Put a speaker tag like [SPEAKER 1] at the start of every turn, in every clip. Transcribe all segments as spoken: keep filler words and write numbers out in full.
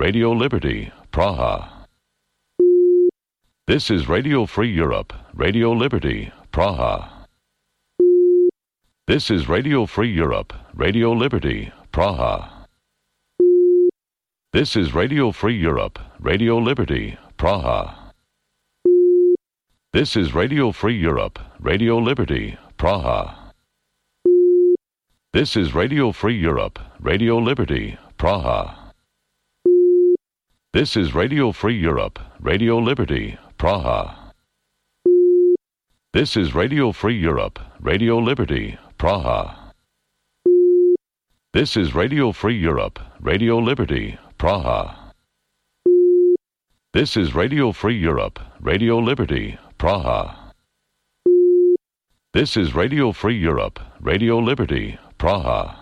[SPEAKER 1] Radio Liberty, Praha. This is Radio Free Europe, Radio Liberty, Praha. This is Radio Free Europe, Radio Liberty, Praha. This is Radio Free Europe, Radio Liberty, Praha. This is Radio Free Europe, Radio Liberty, Praha. This is Radio Free Europe, Radio Liberty, Praha. This is Radio Free Europe, Radio Liberty, Praha. This is Radio Free Europe, Radio Liberty, Praha. This is Radio Free Europe, Radio Liberty, Praha. This is Radio Free Europe, Radio Liberty, Praha. This is Radio Free Europe, Radio Liberty, Praha.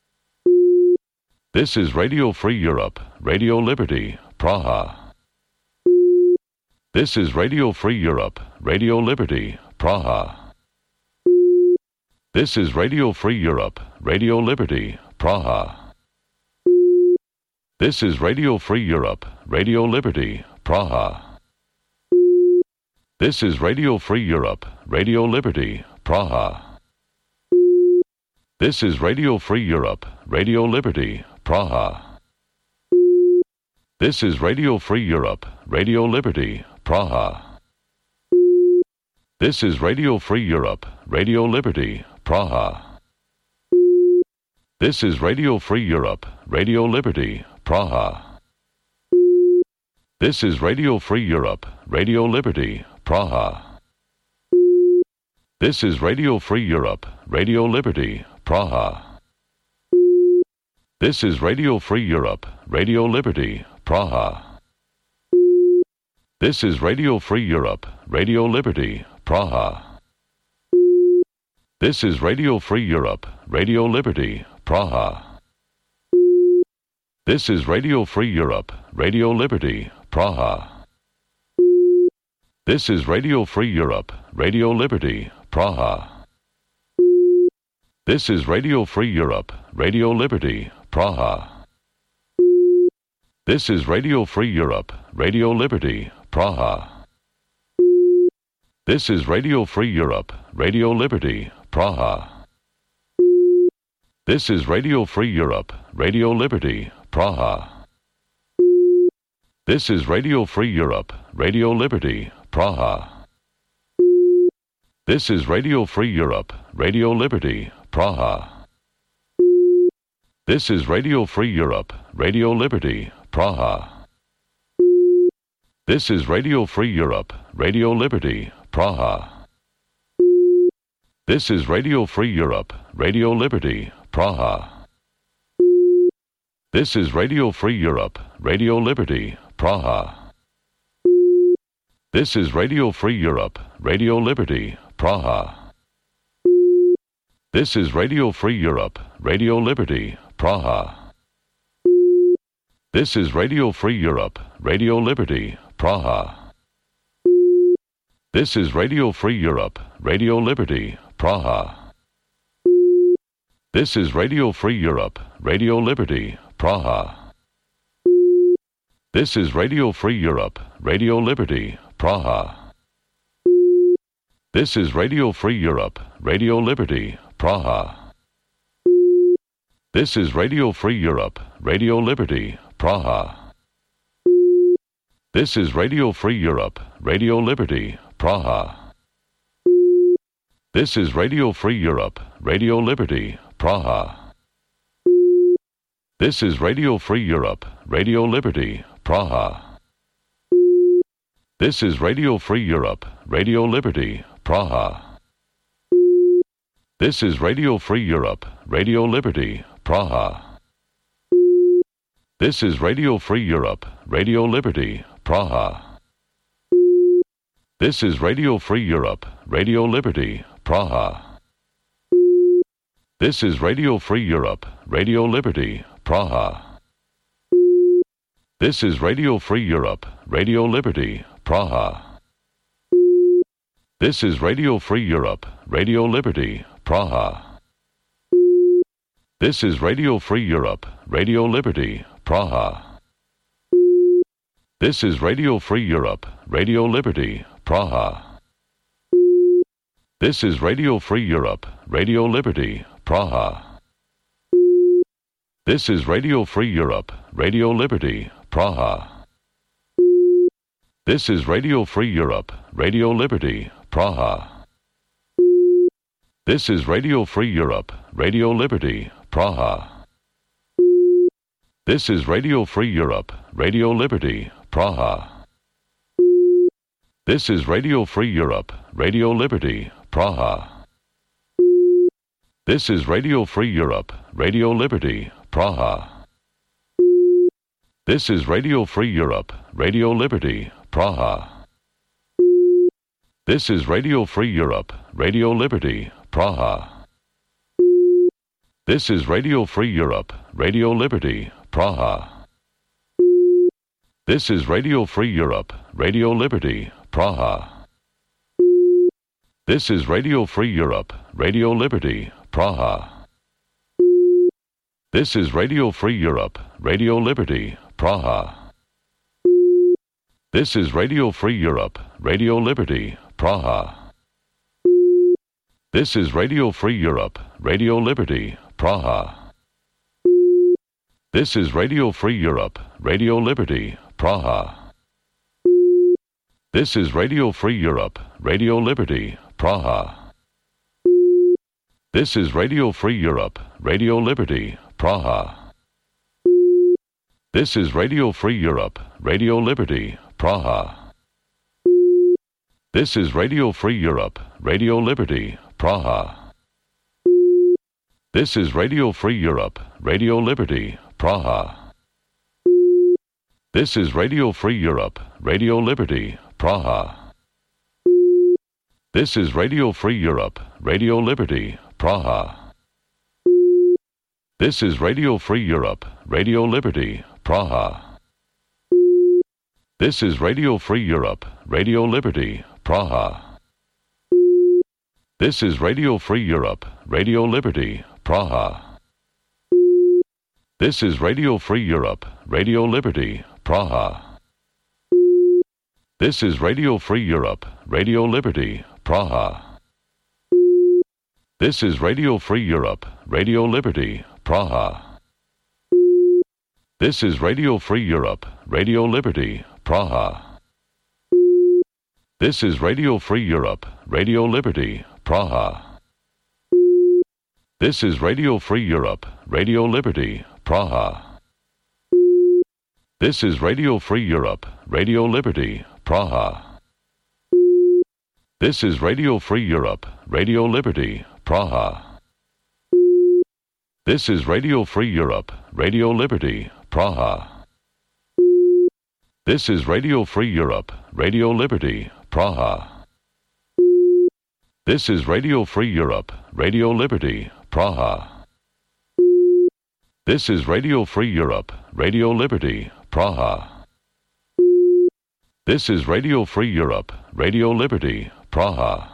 [SPEAKER 1] This is Radio Free Europe, Radio Liberty, Praha. This is Radio Free Europe, Radio Liberty, Praha. This is Radio Free Europe, Radio Liberty, Praha. This is Radio Free Europe, Radio Liberty, Praha. This is Radio Free Europe, Radio Liberty, Praha. This is Radio Free Europe, Radio Liberty, Praha. This is Radio Free Europe, Radio Liberty, Praha. This is Radio Free Europe, Radio Liberty, Praha. This is Radio Free Europe, Radio Liberty, Praha. This is Radio Free Europe, Radio Liberty, Praha. This is Radio Free Europe, Radio Liberty, Praha. This is Radio Free Europe, Radio Liberty, Praha. This is Radio Free Europe, Radio Liberty, Praha. This is Radio Free Europe, Radio Liberty, Praha. This is Radio Free Europe, Radio Liberty, Praha. This is Radio Free Europe, Radio Liberty, Praha. This is Radio Free Europe, Radio Liberty, Praha. This is Radio Free Europe, Radio Liberty, Praha. This is Radio Free Europe, Radio Liberty, Praha. This is Radio Free Europe, Radio Liberty, Praha. This is Radio Free Europe, Radio Liberty, Praha. This is Radio Free Europe, Radio Liberty, Praha. This is Radio Free Europe, Radio Liberty, Praha. This is Radio Free Europe, Radio Liberty, Praha. This is Radio Free Europe, Radio Liberty, Praha. This is Radio Free Europe, Radio Liberty, Praha. This is Radio Free Europe, Radio Liberty, Praha. This is Radio Free Europe, Radio Liberty, Praha. This is Radio Free Europe, Radio Liberty, Praha. This is Radio Free Europe, Radio Liberty, Praha. This is Radio Free Europe, Radio Liberty, Praha. This is Radio Free Europe, Radio Liberty, Praha. This is Radio Free Europe, Radio Liberty, Praha. This is Radio Free Europe, Radio Liberty, Praha. This is Radio Free Europe, Radio Liberty, Praha. This is Radio Free Europe, Radio Liberty, Praha. This is Radio Free Europe, Radio Liberty, Praha. This is Radio Free Europe, Radio Liberty, Praha. This is Radio Free Europe, Radio Liberty, Praha. This is Radio Free Europe, Radio Liberty, Praha. This is Radio Free Europe, Radio Liberty, Praha. This is Radio Free Europe, Radio Liberty, Praha. This is Radio Free Europe, Radio Liberty, Praha. This is Radio Free Europe, Radio Liberty, Praha. This is Radio Free Europe, Radio Liberty, Praha. This is Radio Free Europe, Radio Liberty, Praha. This is Radio Free Europe, Radio Liberty, Praha. This is Radio Free Europe, Radio Liberty, Praha. This is Radio Free Europe, Radio Liberty, Praha. This is Radio Free Europe, Radio Liberty, Praha. This is Radio Free Europe, Radio Liberty, Praha. This is Radio Free Europe, Radio Liberty, Praha. This is Radio Free Europe, Radio Liberty, Praha. This is Radio Free Europe, Radio Liberty, Praha. This is Radio Free Europe, Radio Liberty, Praha. This is Radio Free Europe, Radio Liberty, Praha. This is Radio Free Europe, Radio Liberty, Praha. This is Radio Free Europe, Radio Liberty, Praha. This is Radio Free Europe, Radio Liberty, Praha. This is Radio Free Europe, Radio Liberty, Praha. This is Radio Free Europe, Radio Liberty, Praha. This is Radio Free Europe, Radio Liberty, Praha. This is Radio Free Europe, Radio Liberty, Praha. This is Radio Free Europe, Radio Liberty, Praha. This is Radio Free Europe, Radio Liberty, Praha. This is Radio Free Europe, Radio Liberty, Praha. This is Radio Free Europe, Radio Liberty, Praha. This is Radio Free Europe, Radio Liberty, Praha. This is Radio Free Europe, Radio Liberty, Praha. This is Radio Free Europe, Radio Liberty, Praha. This is Radio Free Europe, Radio Liberty, Praha. This is Radio Free Europe, Radio Liberty, Praha. This is Radio Free Europe, Radio Liberty, Praha. This is Radio Free Europe, Radio Liberty, Praha. This is Radio Free Europe, Radio Liberty, Praha. This is Radio Free Europe, Radio Liberty, Praha. This is Radio Free Europe, Radio Liberty, Praha. This is Radio Free Europe, Radio Liberty, Praha. This is Radio Free Europe, Radio Liberty, Praha. This is Radio Free Europe, Radio Liberty, Praha. This is Radio Free Europe, Radio Liberty, Praha. This is Radio Free Europe, Radio Liberty, Praha. This is Radio Free Europe, Radio Liberty, Praha. This is Radio Free Europe, Radio Liberty, Praha. This is Radio Free Europe, Radio Liberty, Praha.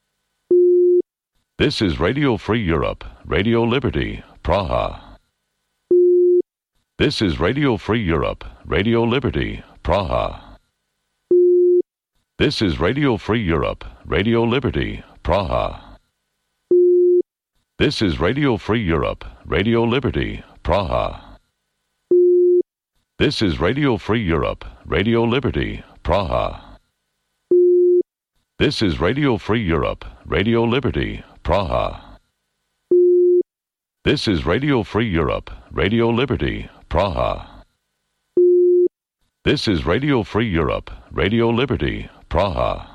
[SPEAKER 1] This is Radio Free Europe, Radio Liberty, Praha. This is Radio Free Europe, Radio Liberty, Praha. This is Radio Free Europe, Radio Liberty, Praha. This is Radio Free Europe, Radio Liberty, Praha. This is Radio Free Europe, Radio Liberty, Praha. This is Radio Free Europe, Radio Liberty, Praha. This is Radio Free Europe, Radio Liberty, Praha. This is Radio Free Europe, Radio Liberty, Praha.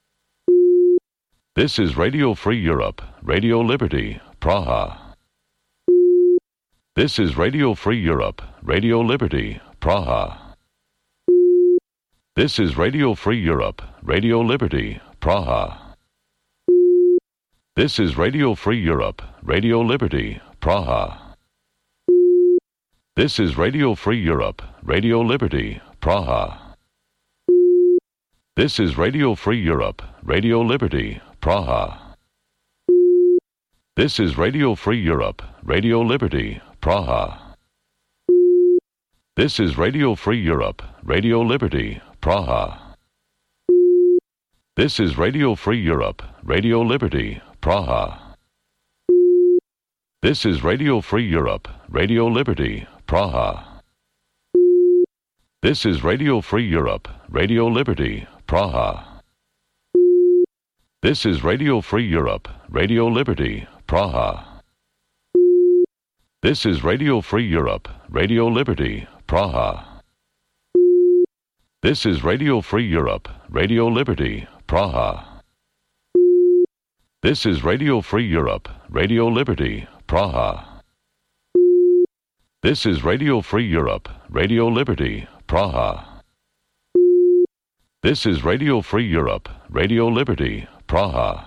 [SPEAKER 1] This is Radio Free Europe, Radio Liberty, Praha. This is Radio Free Europe, Radio Liberty, Praha. This is Radio Free Europe, Radio Liberty, Praha. This is Radio Free Europe, Radio Liberty, Praha. This is Radio Free Europe, Radio Liberty, Praha. This is Radio Free Europe, Radio Liberty, Praha. This is Radio Free Europe, Radio Liberty, Praha. This is Radio Free Europe, Radio Liberty, Praha. This is Radio Free Europe, Radio Liberty, Praha. This is Radio Free Europe, Radio Liberty, Praha. This is Radio Free Europe, Radio Liberty, Praha. This is Radio Free Europe, Radio Liberty, Praha. This is Radio Free Europe, Radio Liberty, Praha. This is Radio Free Europe, Radio Liberty, Praha. This is Radio Free Europe, Radio Liberty, Praha. This is Radio Free Europe, Radio Liberty, Praha. This is Radio Free Europe, Radio Liberty, Praha.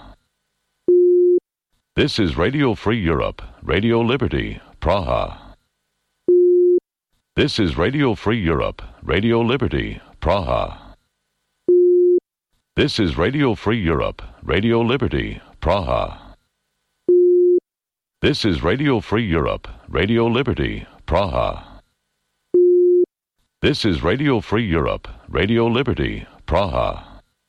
[SPEAKER 1] This is Radio Free Europe, Radio Liberty, Praha. This is Radio Free Europe, Radio Liberty, Praha. This is Radio Free Europe, Radio Liberty, Praha. This is Radio Free Europe, Radio Liberty, Praha. This is Radio Free Europe, Radio Liberty, Praha.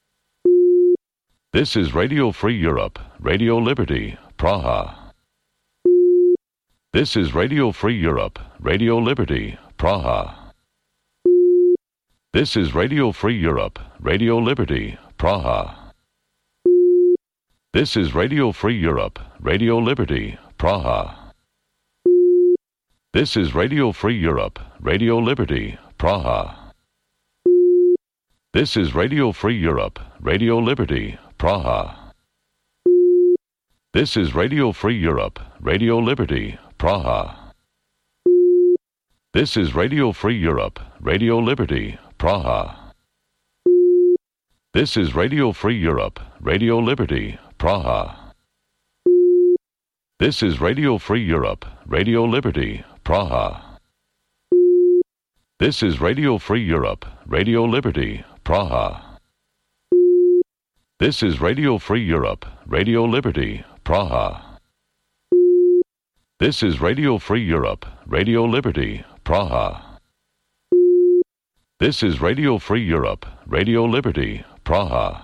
[SPEAKER 1] This is Radio Free Europe, Radio Liberty, Praha. This is Radio Free Europe, Radio Liberty, Praha. This is Radio Free Europe, Radio Liberty, Praha. This is Radio Free Europe, Radio Liberty, Praha. This is Radio Free Europe, Radio Liberty, Praha. This is Radio Free Europe, Radio Liberty, Praha. This is Radio Free Europe, Radio Liberty, Praha. This is Radio Free Europe, Radio Liberty, Praha. This is Radio Free Europe, Radio Liberty, Praha. This is Radio Free Europe, Radio Liberty, Praha. This is Radio Free Europe, Radio Liberty, Praha. This is Radio Free Europe, Radio Liberty, Praha. This is Radio Free Europe, Radio Liberty, Praha. This is Radio Free Europe, Radio Liberty, Praha.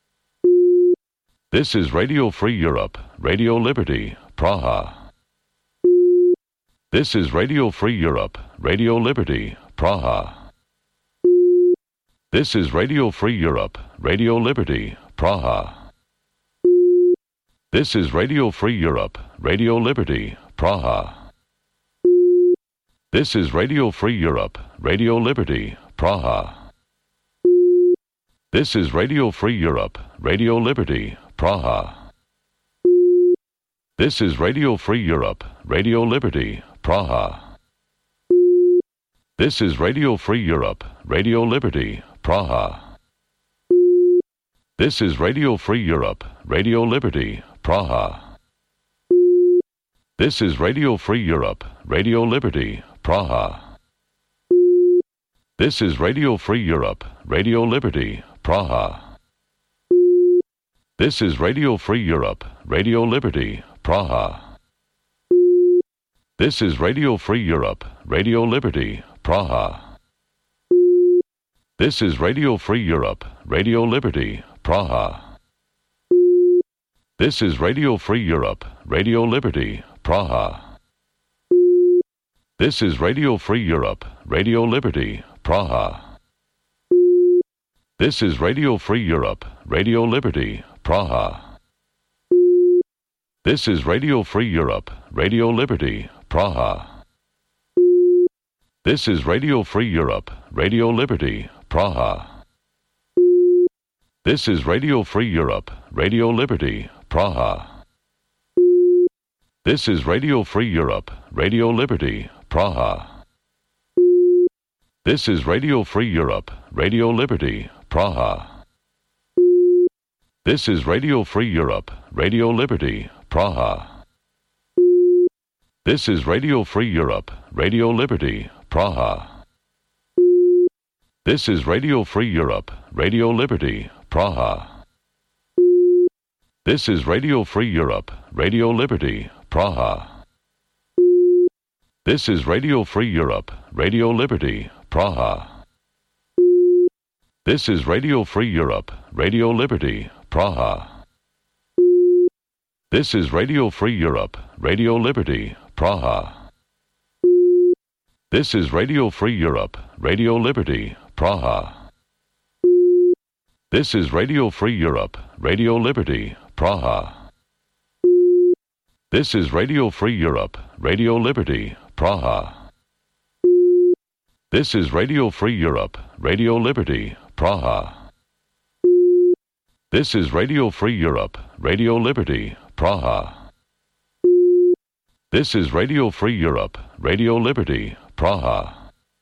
[SPEAKER 1] This is Radio Free Europe, Radio Liberty, Praha. This is Radio Free Europe, Radio Liberty, Praha. This is Radio Free Europe, Radio Liberty, Praha. This is Radio Free Europe, Radio Liberty, Praha. This is Radio Free Europe, Radio Liberty, Praha. This is Radio Free Europe, Radio Liberty, Praha. This is Radio Free Europe, Radio Liberty, Praha. This is Radio Free Europe, Radio Liberty, Praha. This is Radio Free Europe, Radio Liberty, Praha. This is Radio Free Europe, Radio Liberty, Praha. This is Radio Free Europe, Radio Liberty, Praha. This is Radio Free Europe, Radio Liberty, Praha. This is Radio Free Europe, Radio Liberty, Praha. This is Radio Free Europe, Radio Liberty, Praha. This is Radio Free Europe, Radio Liberty, Praha. This is Radio Free Europe, Radio Liberty, Praha. This is Radio Free Europe, Radio Liberty, Praha. This is Radio Free Europe, Radio Liberty, Praha. This is Radio Free Europe, Radio Liberty, Praha. This is Radio Free Europe, Radio Liberty, Praha. This is Radio Free Europe, Radio Liberty, Praha. This is Radio Free Europe, Radio Liberty, Praha. This is Radio Free Europe, Radio Liberty, Praha. This is Radio Free Europe, Radio Liberty, Praha. This is Radio Free Europe, Radio Liberty, Praha. This is Radio Free Europe, Radio Liberty, Praha. This is Radio Free Europe, Radio Liberty, Praha. This is Radio Free Europe, Radio Liberty, Praha. This is Radio Free Europe, Radio Liberty, Praha. This is Radio Free Europe, Radio Liberty, Praha. This is Radio Free Europe, Radio Liberty, Praha. This is Radio Free Europe, Radio Liberty, Praha. This is Radio Free Europe, Radio Liberty, Praha. This is Radio Free Europe, Radio Liberty, Praha. This is Radio Free Europe, Radio Liberty, Praha.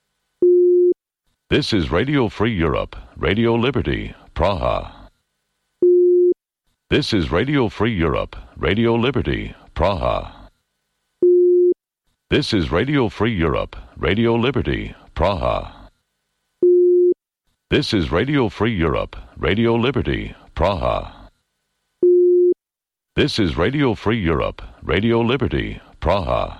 [SPEAKER 1] This is Radio Free Europe, Radio Liberty, Praha. This is Radio Free Europe, Radio Liberty, Praha. This is Radio Free Europe, Radio Liberty, Praha. This is Radio Free Europe, Radio Liberty, Praha. This is Radio Free Europe, Radio Liberty, Praha.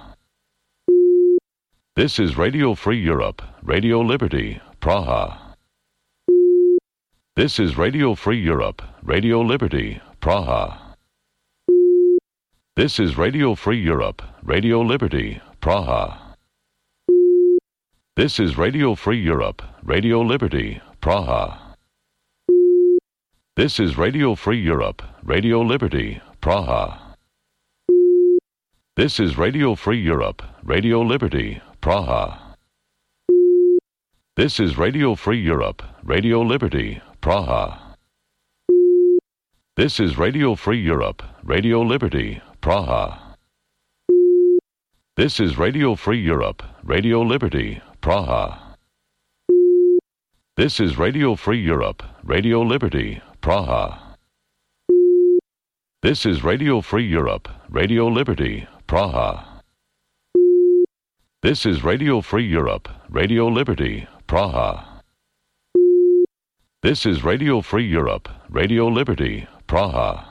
[SPEAKER 1] This is Radio Free Europe, Radio Liberty, Praha. This is Radio Free Europe, Radio Liberty, Praha. This is Radio Free Europe, Radio Liberty, Praha. This is Radio Free Europe, Radio Liberty, Praha. This is Radio Free Europe, Radio Liberty, Praha. This is Radio Free Europe, Radio Liberty, Praha. This is Radio Free Europe, Radio Liberty, Praha. This is Radio Free Europe, Radio Liberty, Praha. This is Radio Free Europe, Radio Liberty, Praha. This is Radio Free Europe, Radio Liberty, Praha. This is Radio Free Europe, Radio Liberty, Praha. This is Radio Free Europe, Radio Liberty, Praha. This is Radio Free Europe, Radio Liberty, Praha.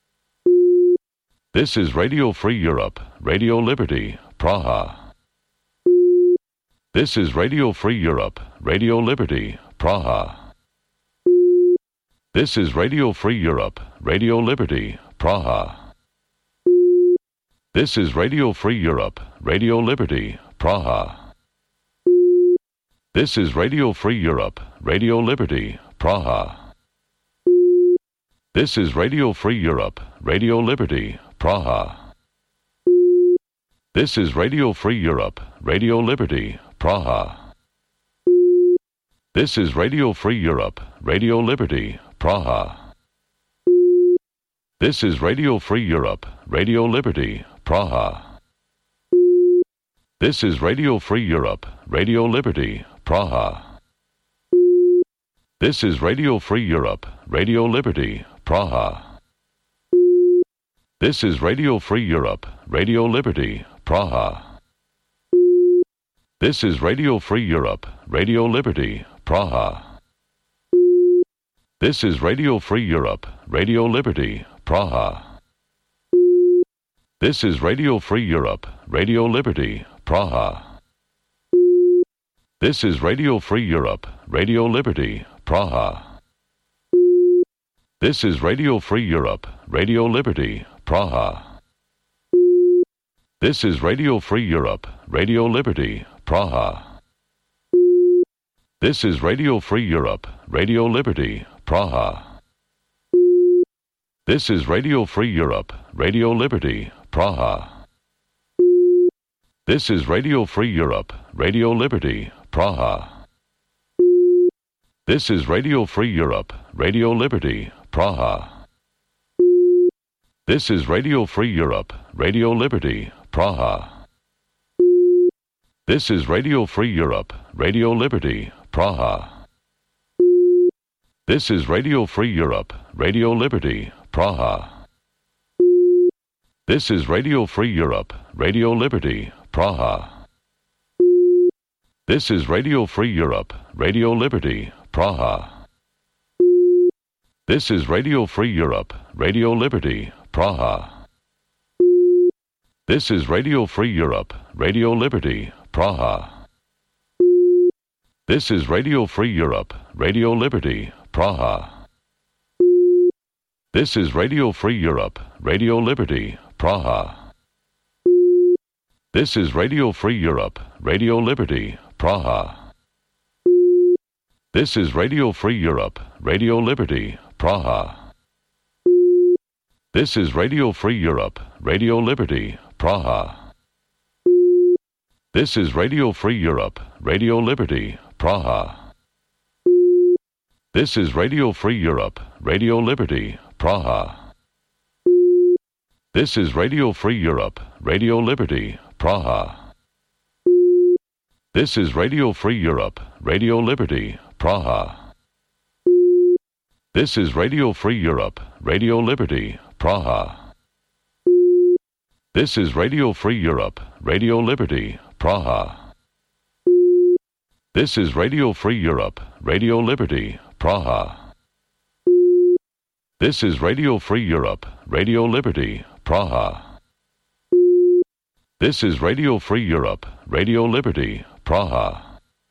[SPEAKER 1] This is Radio Free Europe, Radio Liberty, Praha. This is Radio Free Europe, Radio Liberty, Praha. This is Radio Free Europe, Radio Liberty, Praha. This is Radio Free Europe, Radio Liberty, Praha. This is Radio Free Europe, Radio Liberty, Praha. This is Radio Free Europe, Radio Liberty, Praha. This is Radio Free Europe, Radio Liberty, Praha. This is Radio Free Europe, Radio Liberty, Praha. This is Radio Free Europe, Radio Liberty, Praha. This is Radio Free Europe, Radio Liberty, Praha. This is Radio Free Europe, Radio Liberty, Praha. This is Radio Free Europe, Radio Liberty, Praha. This is Radio Free Europe, Radio Liberty, Praha. This is Radio Free Europe, Radio Liberty, Praha. This is Radio Free Europe, Radio Liberty, Praha. This is Radio Free Europe, Radio Liberty, Praha. This is Radio Free Europe, Radio Liberty, Praha. This is Radio Free Europe, Radio Liberty, Praha. This is Radio Free Europe, Radio Liberty, Praha. This is Radio Free Europe, Radio Liberty, Praha. This is Radio Free Europe, Radio Liberty, Praha. This is Radio Free Europe, Radio Liberty, Praha. This is Radio Free Europe, Radio Liberty, Praha. This is Radio Free Europe, Radio Liberty, Praha. This is Radio Free Europe, Radio Liberty, Praha. This is Radio Free Europe, Radio Liberty, Praha. This is Radio Free Europe, Radio Liberty, Praha. This is Radio Free Europe, Radio Liberty, Praha. This is Radio Free Europe, Radio Liberty, Praha. This is Radio Free Europe, Radio Liberty, Praha. This is Radio Free Europe, Radio Liberty, Praha. This is Radio Free Europe, Radio Liberty, Praha. This is Radio Free Europe, Radio Liberty, Praha. This is Radio Free Europe, Radio Liberty, Praha. This is Radio Free Europe, Radio Liberty, Praha. This is Radio Free Europe, Radio Liberty, Praha. This is Radio Free Europe, Radio Liberty, Praha. This is Radio Free Europe, Radio Liberty, Praha. This is Radio Free Europe, Radio Liberty, Praha. This is Radio Free Europe, Radio Liberty, Praha. This is Radio Free Europe, Radio Liberty, Praha. This is Radio Free Europe, Radio Liberty, Praha. This is Radio Free Europe, Radio Liberty, Praha.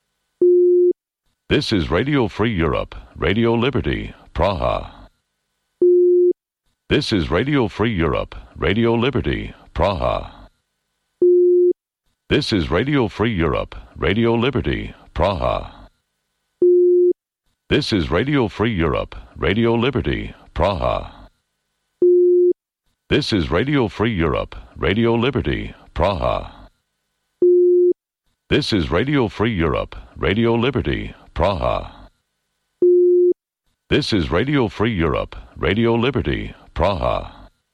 [SPEAKER 1] This is Radio Free Europe, Radio Liberty, Praha. This is Radio Free Europe, Radio Liberty, Praha. This is Radio Free Europe, Radio Liberty, Praha. This is Radio Free Europe, Radio Liberty, Praha. This is Radio Free Europe, Radio Liberty, Praha. This is Radio Free Europe, Radio Liberty, Praha. This is Radio Free Europe, Radio Liberty, Praha.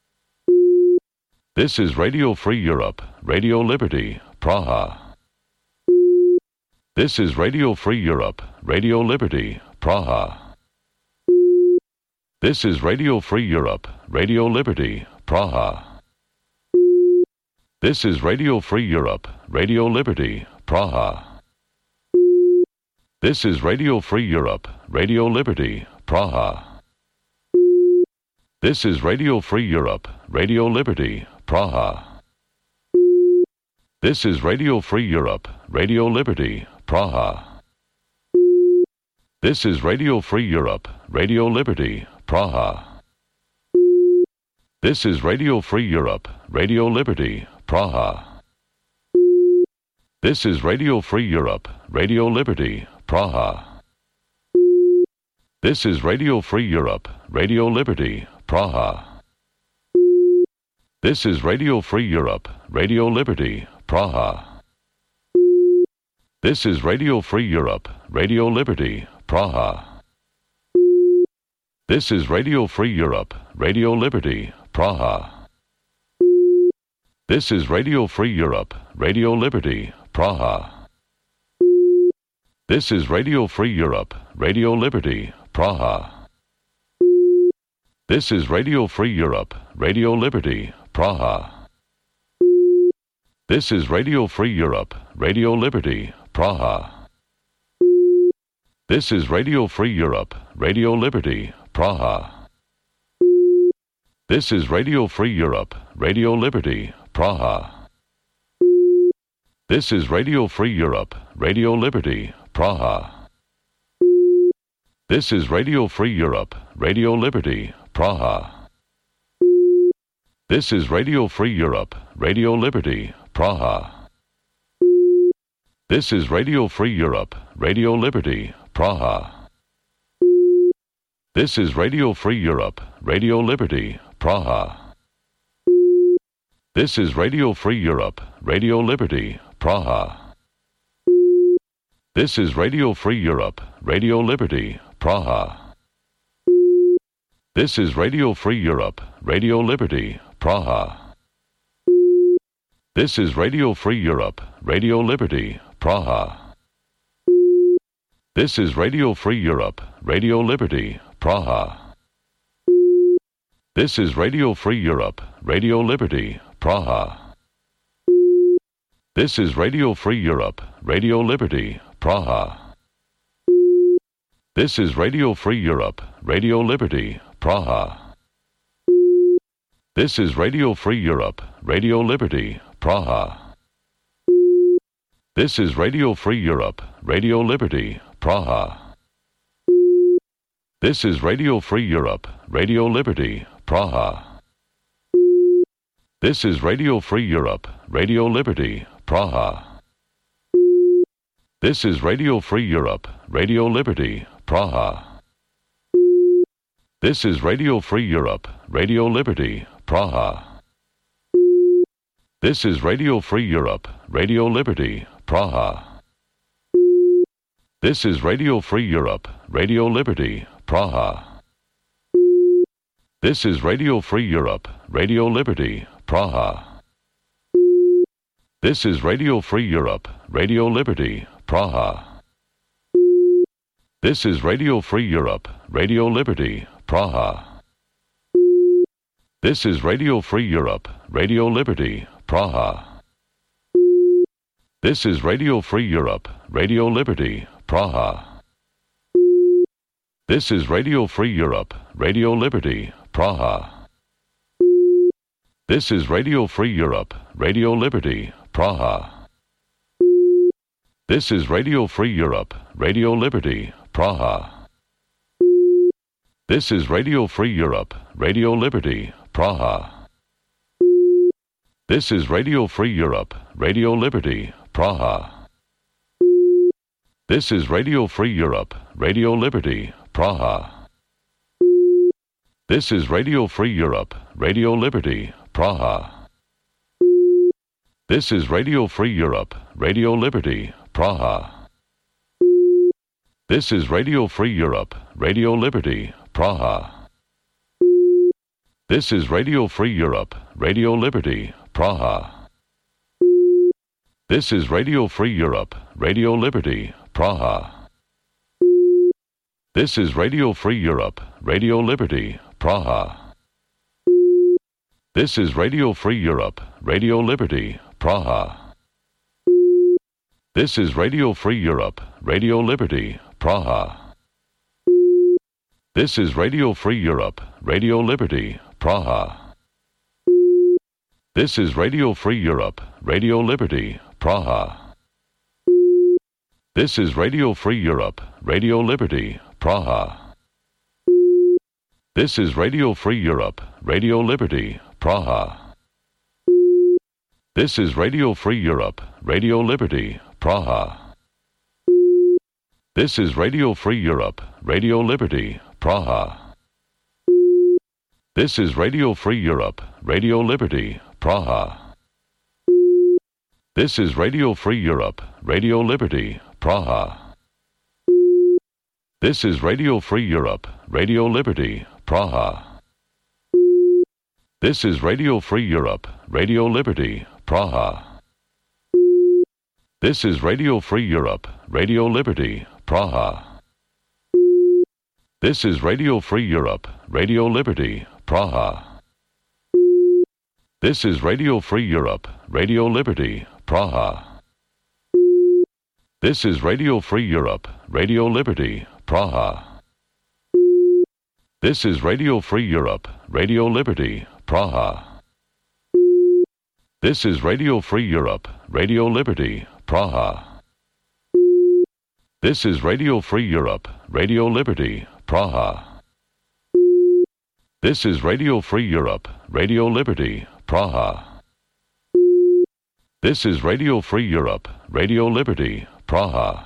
[SPEAKER 1] This is Radio Free Europe, Radio Liberty, Praha. This is Radio Free Europe, Radio Liberty, Praha. This is Radio Free Europe, Radio Liberty, Praha. This is Radio Free Europe, Radio Liberty, Praha. This is Radio Free Europe, Radio Liberty, Praha. This is Radio Free Europe, Radio Liberty, Praha. This is Radio Free Europe, Radio Liberty, Praha. This is Radio Free Europe, Radio Liberty, Praha. This is Radio Free Europe, Radio Liberty, Praha. This is Radio Free Europe, Radio Liberty, Praha. This is Radio Free Europe, Radio Liberty, Praha. This is Radio Free Europe, Radio Liberty, Praha. This is Radio Free Europe, Radio Liberty, Praha. This is Radio Free Europe, Radio Liberty, Praha. This is Radio Free Europe, Radio Liberty, Praha. This is Radio Free Europe, Radio Liberty, Praha. This is Radio Free Europe, Radio Liberty, Praha. This is Radio Free Europe, Radio Liberty, Praha. This is Radio Free Europe, Radio Liberty, Praha. This is Radio Free Europe, Radio Liberty, Praha. This is Radio Free Europe, Radio Liberty, Praha. This is Radio Free Europe, Radio Liberty, Praha. This is Radio Free Europe, Radio Liberty, Praha. This is Radio Free Europe, Radio Liberty, Praha. This is Radio Free Europe, Radio Liberty, Praha. This is Radio Free Europe, Radio Liberty, Praha. This is Radio Free Europe, Radio Liberty, Praha. This is Radio Free Europe, Radio Liberty, Praha. This is Radio Free Europe, Radio Liberty, Praha. This is Radio Free Europe, Radio Liberty, Praha. This is Radio Free Europe, Radio Liberty, Praha. This is Radio Free Europe, Radio Liberty, Praha. This is Radio Free Europe, Radio Liberty, Praha. This is Radio Free Europe, Radio Liberty, Praha. This is Radio Free Europe, Radio Liberty, Praha. This is Radio Free Europe, Radio Liberty, Praha. This is Radio Free Europe, Radio Liberty, Praha. This is Radio Free Europe, Radio Liberty, Praha. This is Radio Free Europe, Radio Liberty, Praha. This is Radio Free Europe, Radio Liberty, Praha. This is Radio Free Europe, Radio Liberty, Praha. This is Radio Free Europe, Radio Liberty, Praha. This is Radio Free Europe, Radio Liberty, Praha. This is Radio Free Europe, Radio Liberty, Praha. This is Radio Free Europe, Radio Liberty, Praha. This is Radio Free Europe, Radio Liberty, Praha. This is Radio Free Europe, Radio Liberty, Praha. This is Radio Free Europe, Radio Liberty, Praha. This is Radio Free Europe, Radio Liberty, Praha. This is Radio Free Europe, Radio Liberty, Praha. This is Radio Free Europe, Radio Liberty, Praha. This is Radio Free Europe, Radio Liberty, Praha. This is Radio Free Europe, Radio Liberty, Praha. This is Radio Free Europe, Radio Liberty, Praha. This is Radio Free Europe, Radio Liberty, Praha. This is Radio Free Europe, Radio Liberty, Praha. This is Radio Free Europe, Radio Liberty, Praha. This is Radio Free Europe, Radio Liberty, Praha. This is Radio Free Europe, Radio Liberty, Praha. This is Radio Free Europe, Radio Liberty, Praha. This is Radio Free Europe, Radio Liberty, Praha. This is Radio Free Europe, Radio Liberty, Praha. This is Radio Free Europe, Radio Liberty, Praha. This is Radio Free Europe, Radio Liberty, Praha. This is Radio Free Europe, Radio Liberty, Praha. This is Radio Free Europe, Radio Liberty, Praha. This is Radio Free Europe, Radio Liberty, Praha. This is Radio Free Europe, Radio Liberty, Praha. This is Radio Free Europe, Radio Liberty, Praha. This is Radio Free Europe, Radio Liberty, Praha. This is Radio Free Europe, Radio Liberty, Praha. This is Radio Free Europe, Radio Liberty, Praha. This is Radio Free Europe, Radio Liberty, Praha. This is Radio Free Europe, Radio Liberty, Praha. This is Radio Free Europe, Radio Liberty, Praha. This is Radio Free Europe, Radio Liberty, Praha. This is Radio Free Europe, Radio Liberty, Praha. This is Radio Free Europe, Radio Liberty, Praha. This is Radio Free Europe, Radio Liberty, Praha.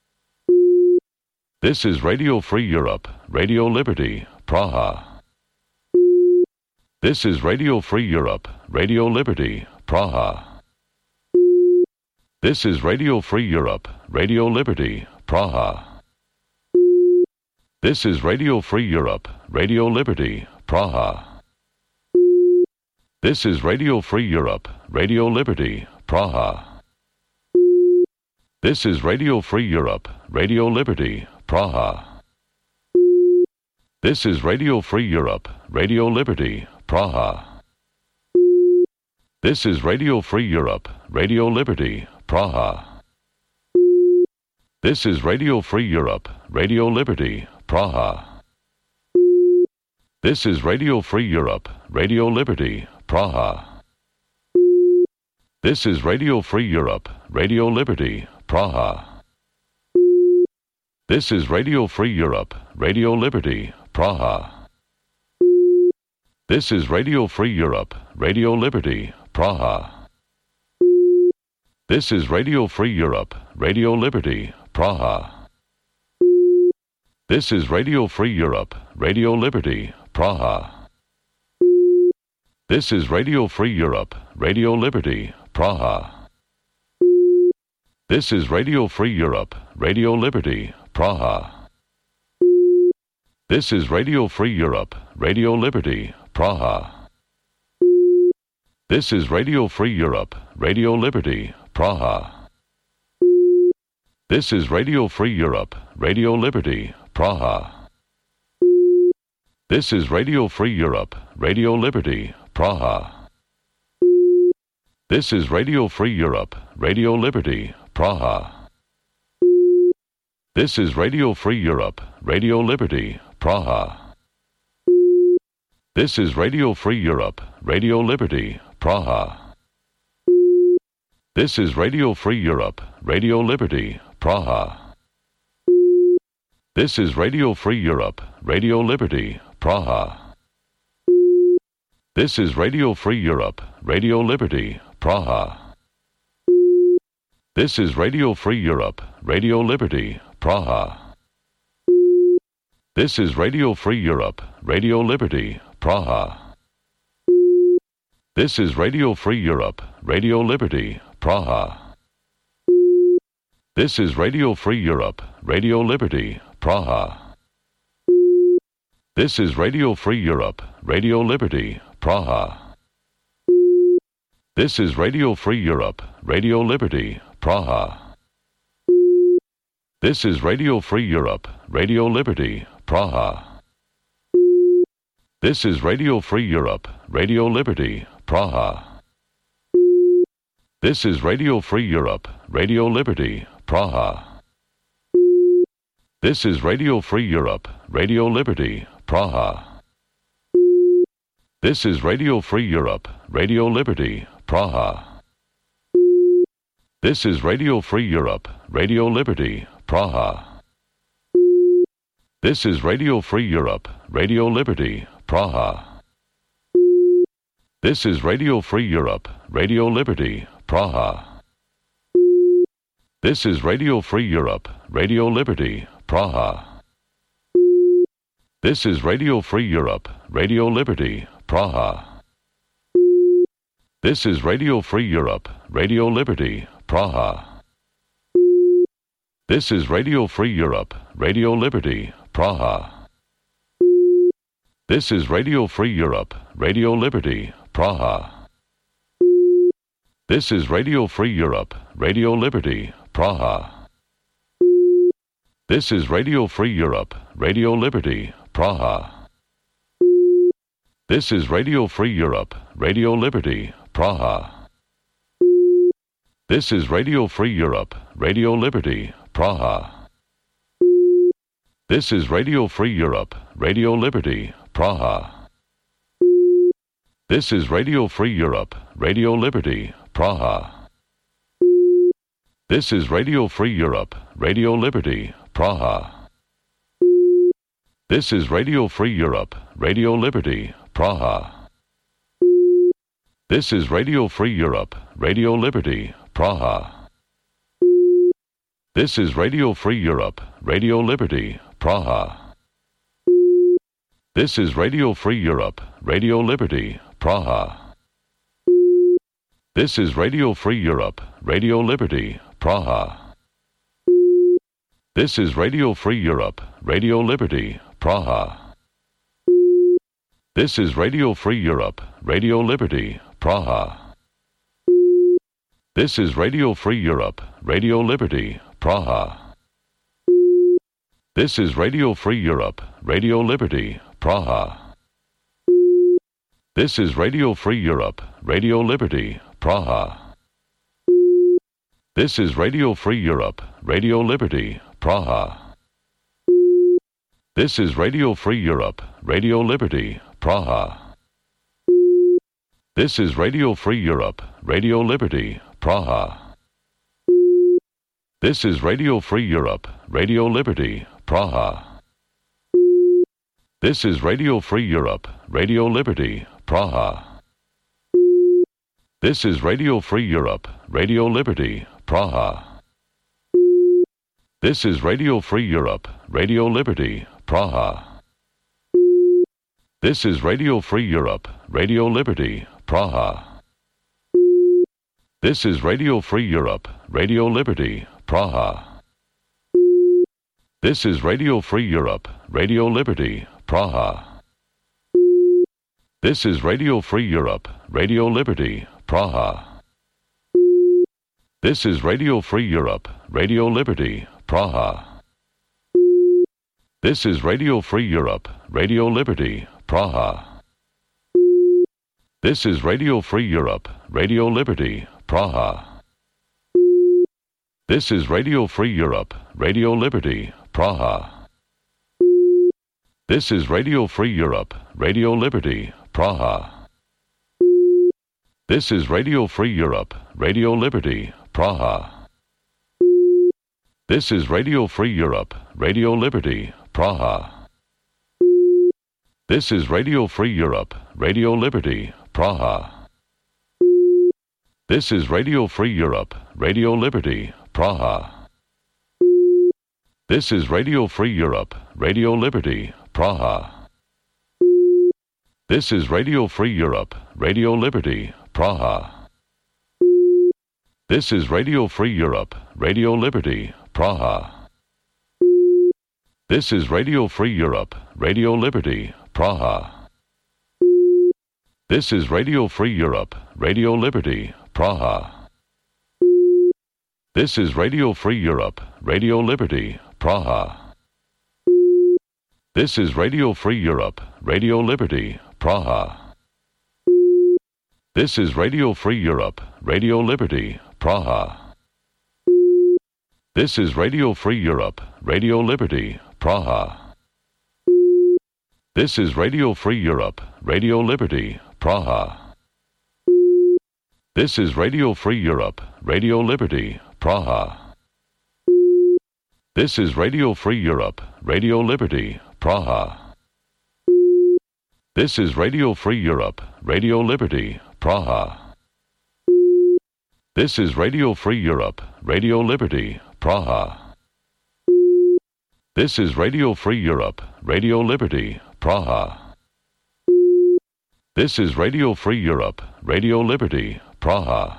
[SPEAKER 1] This is Radio Free Europe, Radio Liberty, Praha. This is Radio Free Europe, Radio Liberty, Praha. This is Radio Free Europe, Radio Liberty, Praha. This is Radio Free Europe, Radio Liberty, Praha. This is Radio Free Europe, Radio Liberty, Praha. This is Radio Free Europe, Radio Liberty, Praha. This is Radio Free Europe, Radio Liberty, Praha. This is Radio Free Europe, Radio Liberty, Praha. This is Radio Free Europe, Radio Liberty, Praha. This is Radio Free Europe, Radio Liberty, Praha. This is Radio Free Europe, Radio Liberty, Praha. This is Radio Free Europe, Radio Liberty, Praha. This is Radio Free Europe, Radio Liberty, Praha. This is Radio Free Europe, Radio Liberty, Praha. This is Radio Free Europe, Radio Liberty, Praha. This is Radio Free Europe, Radio Liberty, Praha. This is Radio Free Europe, Radio Liberty, Praha. This is Radio Free Europe, Radio Liberty, Praha. This is Radio Free Europe, Radio Liberty, Praha. This is Radio Free Europe, Radio Liberty, Praha. This is Radio Free Europe, Radio Liberty, Praha. This is Radio Free Europe, Radio Liberty, Praha. This is Radio Free Europe, Radio Liberty, Praha. This is Radio Free Europe, Radio Liberty, Praha. This is Radio Free Europe, Radio Liberty, Praha. This is Radio Free Europe, Radio Liberty, Praha. This is Radio Free Europe, Radio Liberty, Praha. This is Radio Free Europe, Radio Liberty, Praha. This is Radio Free Europe, Radio Liberty, Praha. This is Radio Free Europe, Radio Liberty, Praha. This is Radio Free Europe, Radio Liberty, Praha. This is Radio Free Europe, Radio Liberty, Praha. This is Radio Free Europe, Radio Liberty, Praha. This is Radio Free Europe, Radio Liberty, Praha. This is Radio Free Europe, Radio Liberty, Praha. This is Radio Free Europe, Radio Liberty, Praha. This is Radio Free Europe, Radio Liberty, Praha. This is Radio Free Europe, Radio Liberty, Praha. This is Radio Free Europe, Radio Liberty, Praha. This is Radio Free Europe, Radio Liberty, Praha. This is Radio Free Europe, Radio Liberty, Praha. This is Radio Free Europe, Radio Liberty, Praha. This is Radio Free Europe, Radio Liberty, Praha. This is Radio Free Europe, Radio Liberty, Praha. This is Radio Free Europe, Radio Liberty, Praha. This is Radio Free Europe, Radio Liberty, Praha. This is Radio Free Europe, Radio Liberty, Praha. This is Radio Free Europe, Radio Liberty, Praha. This is Radio Free Europe, Radio Liberty, Praha. This is Radio Free Europe, Radio Liberty, Praha. This is Radio Free Europe, Radio Liberty, Praha. This is Radio Free Europe, Radio Liberty, Praha. This is Radio Free Europe, Radio Liberty, Praha. This is Radio Free Europe, Radio Liberty, Praha. This is Radio Free Europe, Radio Liberty, Praha. This is Radio Free Europe, Radio Liberty, Praha. This is Radio Free Europe, Radio Liberty, Praha. This is Radio Free Europe, Radio Liberty, Praha. This is Radio Free Europe, Radio Liberty, Praha. This is Radio Free Europe, Radio Liberty, Praha. This is Radio Free Europe, Radio Liberty, Praha. This is Radio Free Europe, Radio Liberty, Praha. This is Radio Free Europe, Radio Liberty, Praha. This is Radio Free Europe, Radio Liberty, Praha. This is Radio Free Europe, Radio Liberty, Praha. This is Radio Free Europe, Radio Liberty, Praha. This is Radio Free Europe, Radio Liberty, Praha. This is Radio Free Europe, Radio Liberty, Praha. This is Radio Free Europe, Radio Liberty, Praha. This is Radio Free Europe, Radio Liberty, Praha. This is Radio Free Europe, Radio Liberty, Praha. This is Radio Free Europe, Radio Liberty, Praha. This is Radio Free Europe, Radio Liberty, Praha. This is Radio Free Europe, Radio Liberty, Praha. This is Radio Free Europe, Radio Liberty, Praha. This is Radio Free Europe, Radio Liberty, Praha. This is Radio Free Europe, Radio Liberty, Praha. This is Radio Free Europe, Radio Liberty, Praha. This is Radio Free Europe, Radio Liberty, Praha. This is Radio Free Europe, Radio Liberty, Praha. This is Radio Free Europe, Radio Liberty, Praha. This is Radio Free Europe, Radio Liberty, Praha. This is Radio Free Europe, Radio Liberty, Praha. This is Radio Free Europe, Radio Liberty, Praha. This is Radio Free Europe, Radio Liberty, Praha. This is Radio Free Europe, Radio Liberty, Praha. This is Radio Free Europe, Radio Liberty, Praha. This is Radio Free Europe, Radio Liberty, Praha. This is Radio Free Europe, Radio Liberty, Praha. This is Radio Free Europe, Radio Liberty, Praha. This is Radio Free Europe, Radio Liberty, Praha. This is Radio Free Europe, Radio Liberty, Praha. This is Radio Free Europe, Radio Liberty, Praha. This is Radio Free Europe, Radio Liberty, Praha. This is Radio Free Europe, Radio Liberty, Praha. This is Radio Free Europe, Radio Liberty, Praha. This is Radio Free Europe, Radio Liberty, Praha. This is Radio Free Europe, Radio Liberty, Praha. This is Radio Free Europe, Radio Liberty, Praha.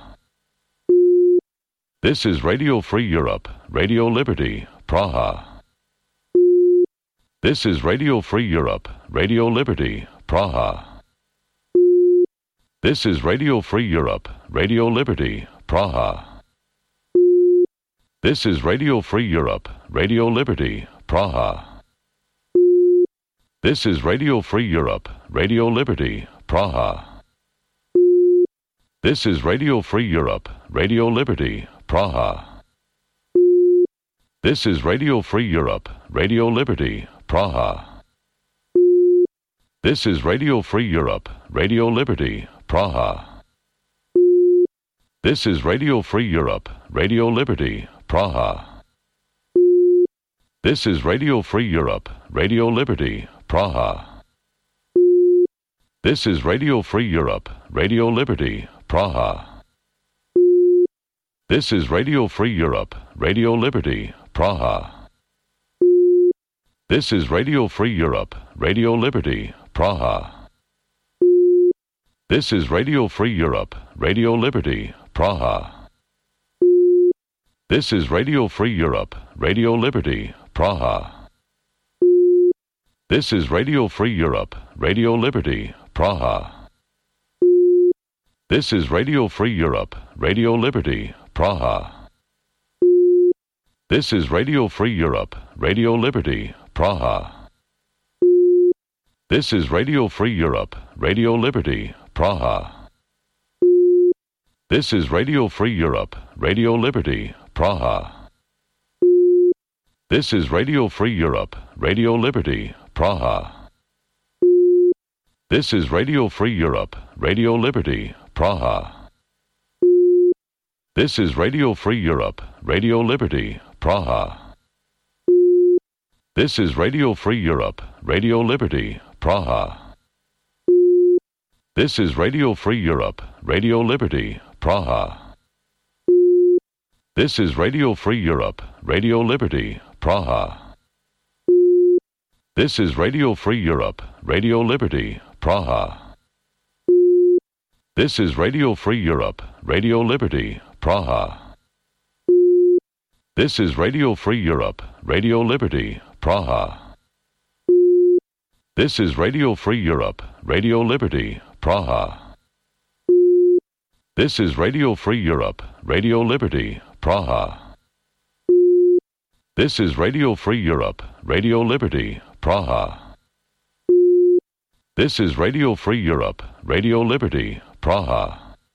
[SPEAKER 1] This is Radio Free Europe, Radio Liberty, Praha. This is Radio Free Europe, Radio Liberty, Praha. This is Radio Free Europe, Radio Liberty, Praha. This is Radio Free Europe, Radio Liberty, Praha. This is Radio Free Europe, Radio Liberty, Praha. This is Radio Free Europe, Radio Liberty, Praha. This is Radio Free Europe, Radio Liberty, Praha. This is Radio Free Europe, Radio Liberty, Praha. This is Radio Free Europe, Radio Liberty, Praha. This is Radio Free Europe, Radio Liberty, Praha. This is Radio Free Europe, Radio Liberty, Praha. This is Radio Free Europe, Radio Liberty, Praha. This is Radio Free Europe, Radio Liberty, Praha. This is Radio Free Europe, Radio Liberty, Praha. This is Radio Free Europe, Radio Liberty, Praha. This is Radio Free Europe, Radio Liberty, Praha. This is Radio Free Europe, Radio Liberty, Praha. This is Radio Free Europe, Radio Liberty, Praha. This is Radio Free Europe, Radio Liberty, Praha. This is Radio Free Europe, Radio Liberty, Praha. This is Radio Free Europe, Radio Liberty, Praha. This is Radio Free Europe, Radio Liberty, Praha. This is Radio Free Europe, Radio Liberty, Praha. This is Radio Free Europe, Radio Liberty, Praha. This is Radio Free Europe, Radio Liberty, Praha. This is Radio Free Europe, Radio Liberty, Praha. This is Radio Free Europe, Radio Liberty, Praha. This is Radio Free Europe, Radio Liberty, Praha. This is Radio Free Europe, Radio Liberty, Praha. This is Radio Free Europe, Radio Liberty, Praha. This is Radio Free Europe, Radio Liberty, Praha. This is Radio Free Europe, Radio Liberty, Praha. This is Radio Free Europe, Radio Liberty, Praha.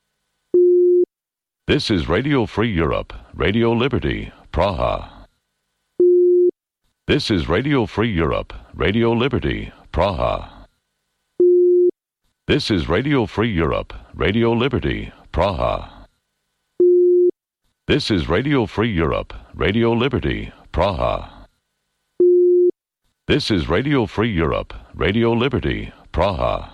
[SPEAKER 1] This is Radio Free Europe, Radio Liberty, Praha. This is Radio Free Europe, Radio Liberty, Praha. This is Radio Free Europe, Radio Liberty, Praha. This is Radio Free Europe, Radio Liberty, Praha. This is Radio Free Europe, Radio Liberty, Praha.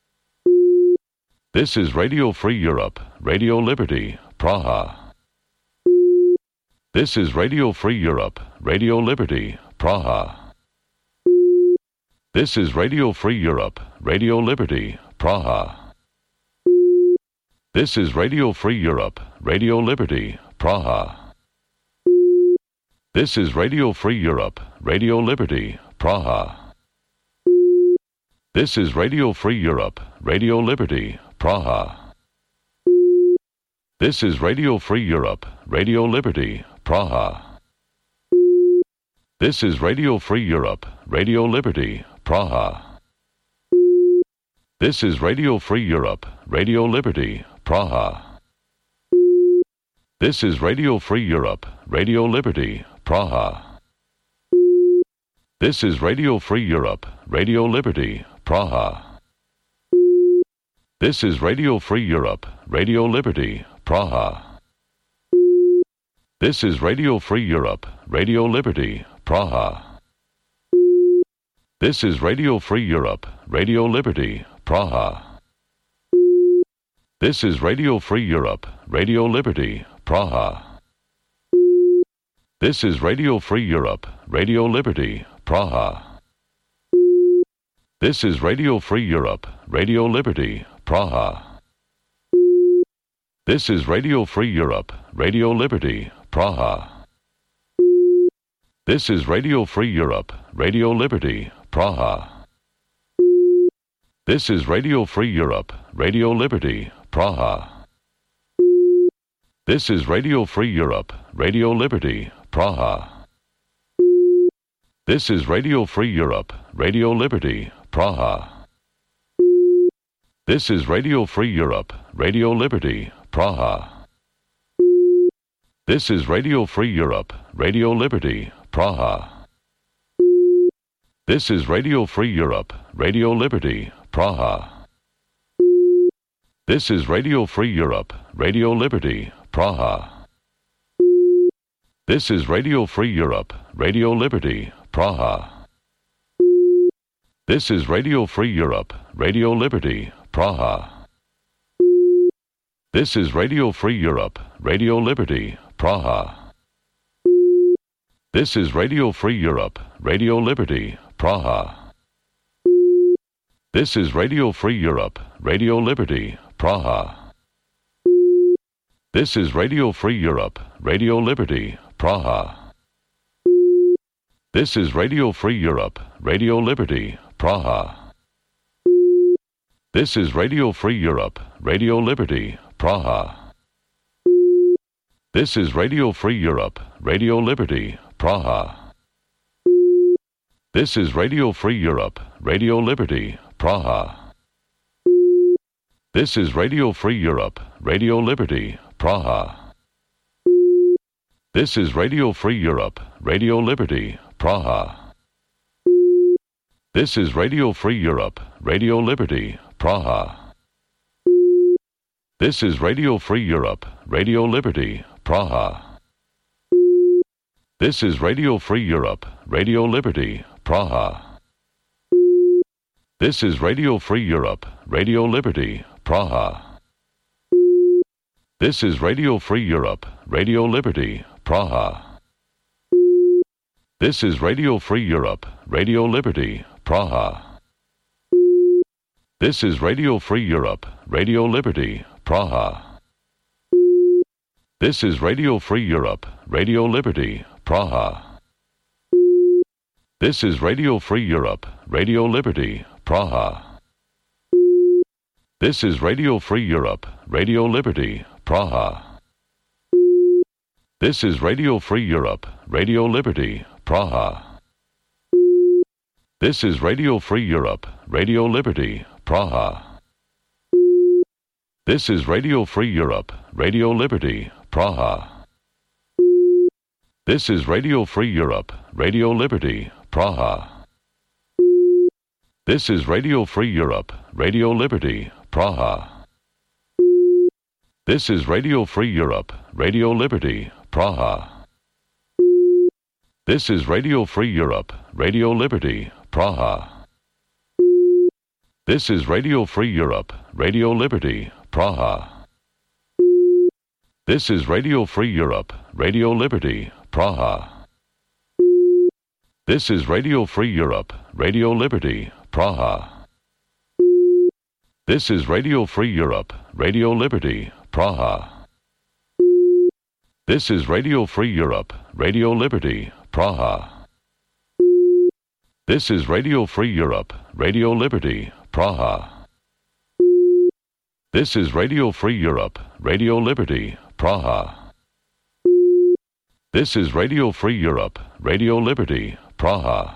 [SPEAKER 1] This is Radio Free Europe, Radio Liberty, Praha. This is Radio Free Europe, Radio Liberty, Praha. This is Radio Free Europe, Radio Liberty, Praha. This is Radio Free Europe, Radio Liberty, Praha. This is Radio Free Europe, Radio Liberty, Praha. This is Radio Free Europe, Radio Liberty, Praha. This is Radio Free Europe, Radio Liberty, Praha. This is Radio Free Europe, Radio Liberty, Praha. This is Radio Free Europe, Radio Liberty, Praha. This is Radio Free Europe, Radio Liberty, Praha. This is Radio Free Europe, Radio Liberty, Praha. This is Radio Free Europe, Radio Liberty, Praha. This is Radio Free Europe, Radio Liberty, Praha. This is Radio Free Europe, Radio Liberty, Praha. This is Radio Free Europe, Radio Liberty, Praha. This is Radio Free Europe, Radio Liberty, Praha. This is Radio Free Europe, Radio Liberty, Praha. This is Radio Free Europe, Radio Liberty, Praha. This is Radio Free Europe, Radio Liberty, Praha. This is Radio Free Europe, Radio Liberty, Praha. This is Radio Free Europe, Radio Liberty, Praha. This is Radio Free Europe, Radio Liberty, Praha. This is Radio Free Europe, Radio Liberty, Praha. This is Radio Free Europe, Radio Liberty, Praha. This is Radio Free Europe, Radio Liberty, Praha. This is Radio Free Europe, Radio Liberty, Praha. This is Radio Free Europe, Radio Liberty, Praha. This is Radio Free Europe, Radio Liberty, Praha. This is Radio Free Europe, Radio Liberty, Praha. This is Radio Free Europe, Radio Liberty, Praha. This is Radio Free Europe, Radio Liberty, Praha. This is Radio Free Europe, Radio Liberty, Praha. This is Radio Free Europe, Radio Liberty, Praha. This is Radio Free Europe, Radio Liberty, Praha. This is Radio Free Europe, Radio Liberty, Praha. This is Radio Free Europe, Radio Liberty, Praha. This is Radio Free Europe, Radio Liberty, Praha. This is Radio Free Europe, Radio Liberty, Praha. This is Radio Free Europe, Radio Liberty, Praha. This is Radio Free Europe, Radio Liberty, Praha. This is Radio Free Europe, Radio Liberty, Praha. This is Radio Free Europe, Radio Liberty, Praha. This is Radio Free Europe, Radio Liberty, Praha. This is Radio Free Europe, Radio Liberty, Praha. This is Radio Free Europe, Radio Liberty, Praha. This is Radio Free Europe, Radio Liberty, Praha. This is Radio Free Europe, Radio Liberty, Praha. This is Radio Free Europe, Radio Liberty, Praha. This is Radio Free Europe, Radio Liberty, Praha. This is Radio Free Europe, Radio Liberty, Praha. This is Radio Free Europe, Radio Liberty, Praha. This is Radio Free Europe, Radio Liberty, Praha. This is Radio Free Europe, Radio Liberty, Praha. This is Radio Free Europe, Radio Liberty, Praha. This is Radio Free Europe, Radio Liberty, Praha. This is Radio Free Europe, Radio Liberty, Praha. This is Radio Free Europe, Radio Liberty, Praha. This is Radio Free Europe, Radio Liberty, Praha. This is Radio Free Europe, Radio Liberty, Praha. This is Radio Free Europe, Radio Liberty, Praha. This is Radio Free Europe, Radio Liberty, Praha. This is Radio Free Europe, Radio Liberty, Praha. This is Radio Free Europe, Radio Liberty, Praha.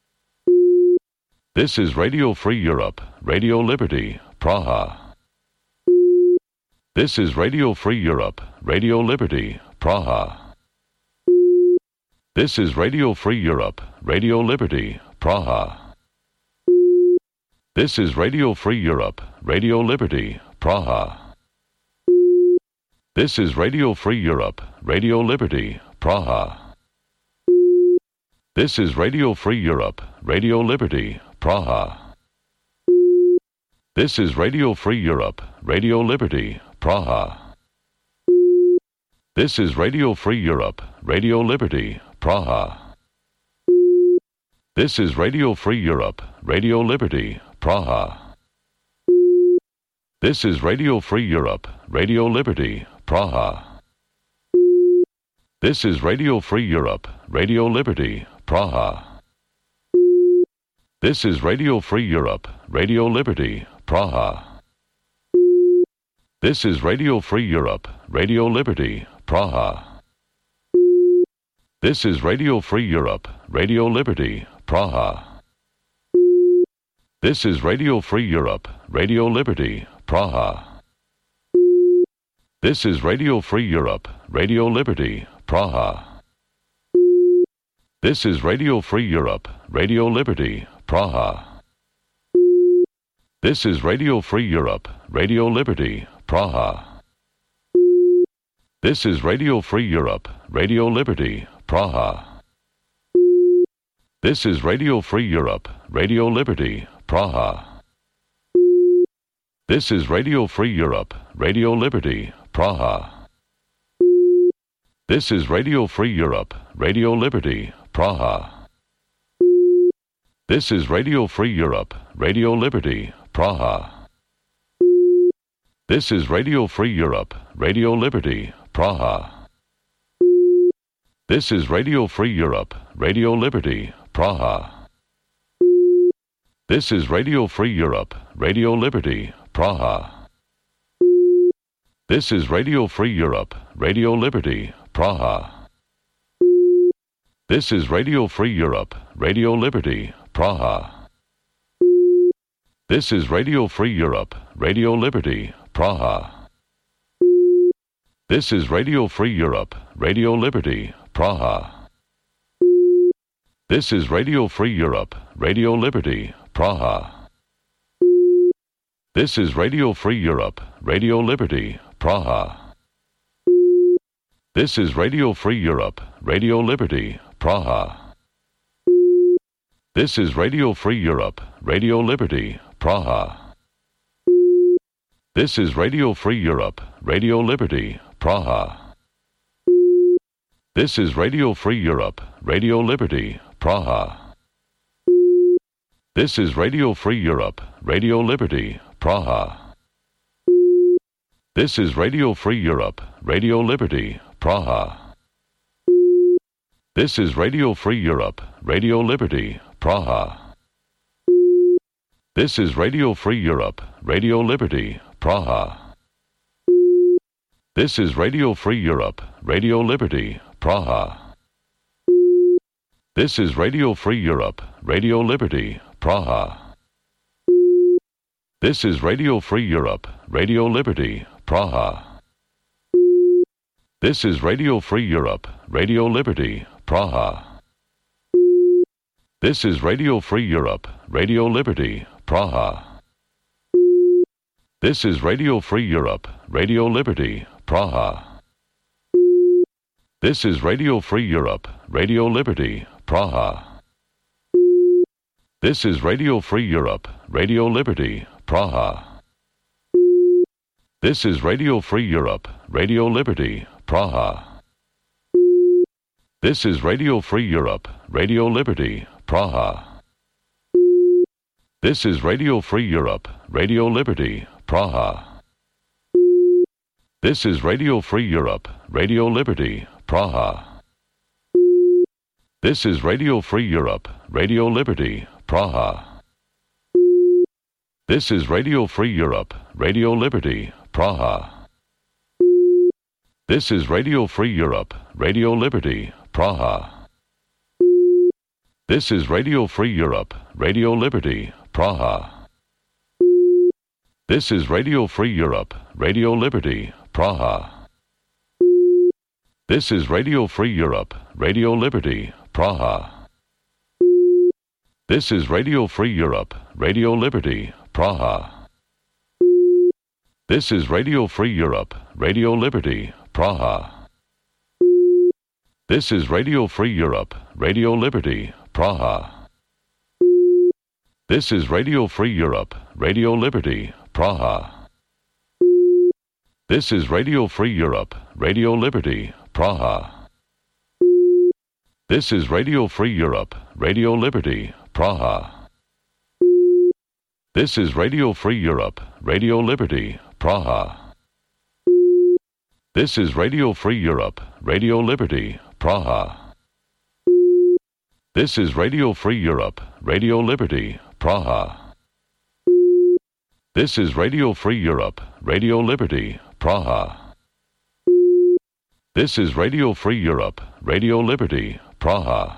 [SPEAKER 1] This is Radio Free Europe, Radio Liberty, Praha. This is Radio Free Europe, Radio Liberty, Praha. This is Radio Free Europe, Radio Liberty, Praha. This is Radio Free Europe, Radio Liberty, Praha. This is Radio Free Europe, Radio Liberty, Praha. This is Radio Free Europe, Radio Liberty, Praha. This is Radio Free Europe, Radio Liberty, Praha. This is Radio Free Europe, Radio Liberty, Praha. This is Radio Free Europe, Radio Liberty, Praha. This is Radio Free Europe, Radio Liberty, Praha. This is Radio Free Europe, Radio Liberty, Praha. This is Radio Free Europe, Radio Liberty, Praha. This is Radio Free Europe, Radio Liberty, Praha. This is Radio Free Europe, Radio Liberty, Praha. This is Radio Free Europe, Radio Liberty, Praha. This is Radio Free Europe, Radio Liberty, Praha. This is Radio Free Europe, Radio Liberty, Praha. This is Radio Free Europe, Radio Liberty, Praha. This is Radio Free Europe, Radio Liberty, Praha. This is Radio Free Europe, Radio Liberty, Praha. This is Radio Free Europe, Radio Liberty, Praha. This is Radio Free Europe, Radio Liberty, Praha. This is Radio Free Europe, Radio Liberty, Praha. This is Radio Free Europe, Radio Liberty, Praha. This is Radio Free Europe, Radio Liberty, Praha. This is Radio Free Europe, Radio Liberty, Praha. This is Radio Free Europe, Radio Liberty, Praha. This is Radio Free Europe, Radio Liberty, Praha. This is Radio Free Europe, Radio Liberty, Praha. This is Radio Free Europe, Radio Liberty, Praha. This is Radio Free Europe, Radio Liberty, Praha. This is Radio Free Europe, Radio Liberty, Praha. This is Radio Free Europe, Radio Liberty, Praha. This is Radio Free Europe, Radio Liberty, Praha. This is Radio Free Europe, Radio Liberty, Praha. This is Radio Free Europe, Radio Liberty, Praha. This is Radio Free Europe, Radio Liberty, Praha. This is Radio Free Europe, Radio Liberty, Praha. This is Radio Free Europe, Radio Liberty, Praha. This is Radio Free Europe, Radio Liberty, Praha. This is Radio Free Europe, Radio Liberty, Praha. This is Radio Free Europe, Radio Liberty, Praha. This is Radio Free Europe, Radio Liberty, Praha. This is Radio Free Europe, Radio Liberty, Praha. This is Radio Free Europe, Radio Liberty, Praha. This is Radio Free Europe, Radio Liberty, Praha. This is Radio Free Europe, Radio Liberty, Praha. This is Radio Free Europe, Radio Liberty, Praha. This is Radio Free Europe, Radio Liberty, Praha. This is Radio Free Europe, Radio Liberty, Praha. This is Radio Free Europe, Radio Liberty, Praha. This is Radio Free Europe, Radio Liberty, Praha. This is Radio Free Europe, Radio Liberty, Praha. This is Radio Free Europe, Radio Liberty, Praha. This is Radio Free Europe, Radio Liberty, Praha. This is Radio Free Europe, Radio Liberty, Praha. This is Radio Free Europe, Radio Liberty, Praha. This is Radio Free Europe, Radio Liberty, Praha. This is Radio Free Europe, Radio Liberty, Praha. This is Radio Free Europe, Radio Liberty, Praha. This is Radio Free Europe, Radio Liberty, Praha. This is Radio Free Europe, Radio Liberty, Praha. This is Radio Free Europe, Radio Liberty, Praha. This is Radio Free Europe, Radio Liberty, Praha. This is Radio Free Europe, Radio Liberty, Praha. This is Radio Free Europe, Radio Liberty, Praha. This is Radio Free Europe, Radio Liberty, Praha. This is Radio Free Europe, Radio Liberty, Praha. This is Radio Free Europe, Radio Liberty, Praha.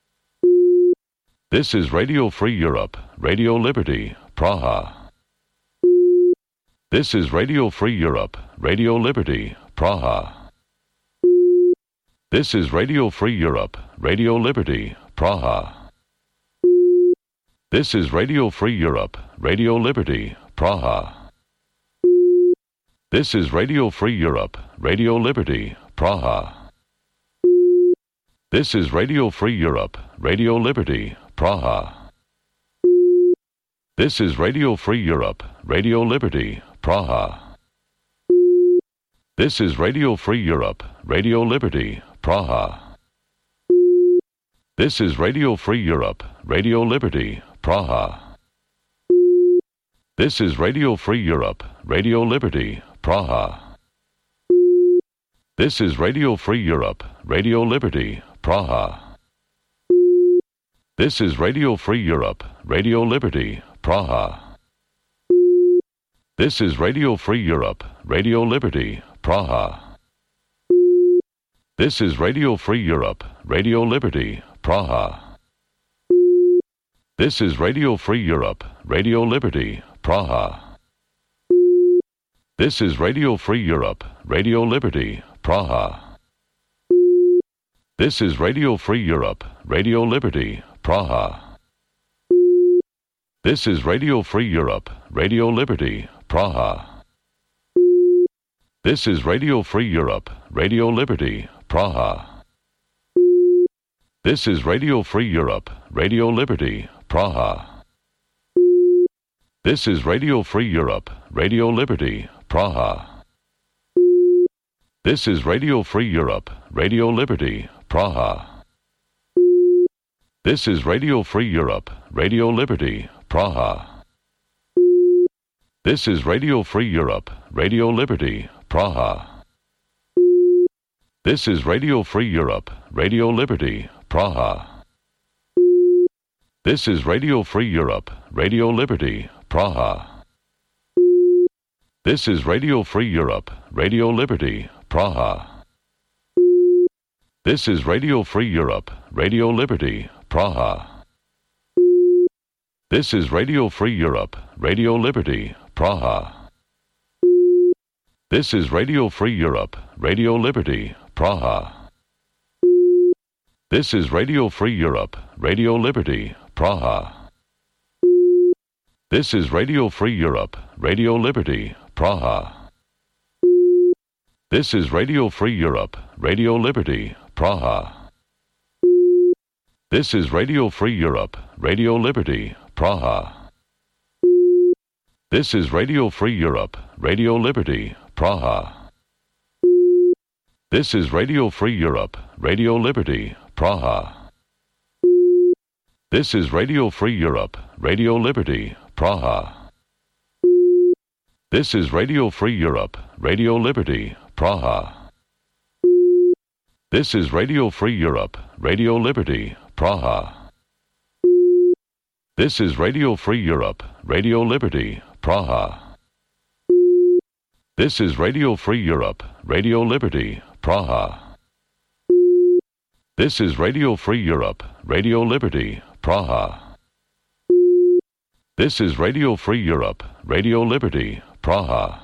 [SPEAKER 1] This is Radio Free Europe, Radio Liberty, Praha. This is Radio Free Europe, Radio Liberty, Praha. This is Radio Free Europe, Radio Liberty, Praha. This is Radio Free Europe, Radio Liberty, Praha. This is Radio Free Europe, Radio Liberty, Praha. This is Radio Free Europe, Radio Liberty, Praha. This is Radio Free Europe, Radio Liberty, Praha. This is Radio Free Europe, Radio Liberty, Praha. This is Radio Free Europe, Radio Liberty, Praha. This is Radio Free Europe, Radio Liberty, Praha. This is Radio Free Europe, Radio Liberty, Praha. This is Radio Free Europe, Radio Liberty, Praha. This is Radio Free Europe, Radio Liberty, Praha. This is Radio Free Europe, Radio Liberty, Praha. This is Radio Free Europe, Radio Liberty, Praha. This is Radio Free Europe, Radio Liberty, Praha. This is Radio Free Europe, Radio Liberty, Praha. This is Radio Free Europe, Radio Liberty, Praha. This is Radio Free Europe, Radio Liberty, Praha. This is Radio Free Europe, Radio Liberty, Praha. This is Radio Free Europe, Radio Liberty, Praha. This is Radio Free Europe, Radio Liberty, Praha. This is Radio Free Europe, Radio Liberty, Praha. This is Radio Free Europe, Radio Liberty, Praha. This is Radio Free Europe, Radio Liberty, Praha. This is Radio Free Europe, Radio Liberty, Praha. This is Radio Free Europe, Radio Liberty, Praha. This is Radio Free Europe, Radio Liberty, Praha. This is Radio Free Europe, Radio Liberty, Praha. This is Radio Free Europe, Radio Liberty, Praha. This is Radio Free Europe, Radio Liberty, Praha. This is Radio Free Europe, Radio Liberty, Praha. This is Radio Free Europe, Radio Liberty, Praha. This is Radio Free Europe, Radio Liberty, Praha. This is Radio Free Europe, Radio Liberty, Praha. This is Radio Free Europe, Radio Liberty, Praha. This is Radio Free Europe, Radio Liberty, Praha. This is Radio Free Europe, Radio Liberty, Praha. This is Radio Free Europe, Radio Liberty, Praha. This is Radio Free Europe, Radio Liberty, Praha. This is Radio Free Europe, Radio Liberty, Praha. This is Radio Free Europe, Radio Liberty, Praha. This is Radio Free Europe, Radio Liberty, Praha.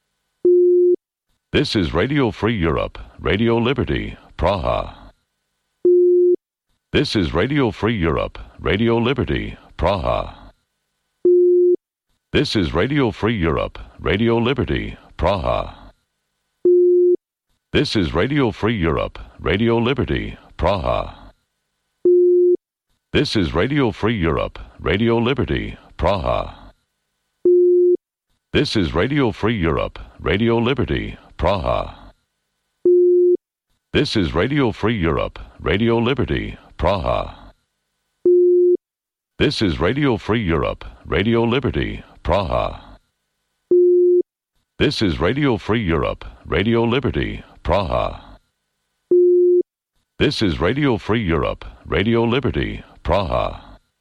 [SPEAKER 1] This is Radio Free Europe, Radio Liberty, Praha. This is Radio Free Europe, Radio Liberty, Praha. This is Radio Free Europe, Radio Liberty, Praha. This is Radio Free Europe, Radio Liberty, Praha. This is Radio Free Europe, Radio Liberty, Praha. This is Radio Free Europe, Radio Liberty, Praha. This is Radio Free Europe, Radio Liberty, Praha. This is Radio Free Europe, Radio Liberty, Praha. This is Radio Free Europe, Radio Liberty, Praha. This is Radio Free Europe, Radio Liberty, Praha.